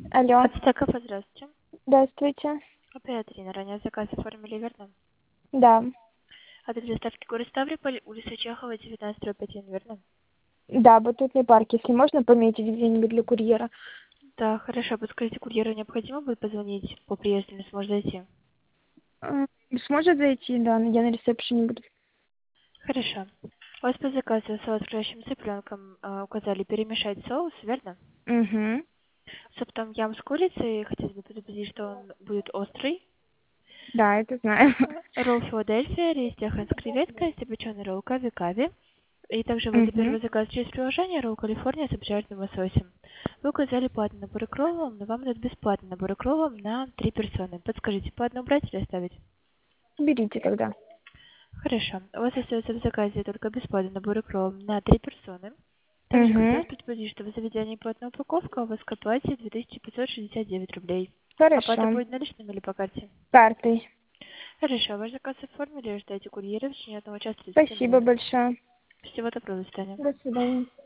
Алло, Ацтеков, здравствуйте. здравствуйте. Оператор, ранее заказ оформили, верно? Да, Адрес доставки город Ставрополь, улица Чехова, 19/1, верно? да, батутный парк, если можно пометить где-нибудь для курьера. Да, хорошо. Подскажите, курьеру необходимо будет позвонить по приезду, не сможет зайти? Сможет зайти, да, но я на ресепшене буду. Хорошо. У вас по заказу соус с кращим цыпленком указали перемешать соус, верно? Угу. Суп том ям с курицей, хотелось бы предупредить, что он будет острый. Да, это знаю. Ролл Филадельфия, рис техан с креветкой, запеченный ролл кави-кави. И также вот за Угу. первый заказ через приложение ролл Калифорния с обжаренным лососем. Вы указали по одному набору к роллам, но вам дают бесплатный набор к роллам на 3 персоны. Подскажите, по одному брать или оставить? Берите тогда. Хорошо. У вас остается в заказе только бесплатный набор к роллам на 3 персоны. Также хотелось Угу. предупредить, что в заведении по одной упаковке у вас к оплате 2569 рублей. Оплата Хорошо. будет наличными или по карте? Картой. Хорошо, ваш заказ оформили, ждайте курьера в течение 1 часа 30 Спасибо минут. большое. Всего доброго, до свидания. До свидания.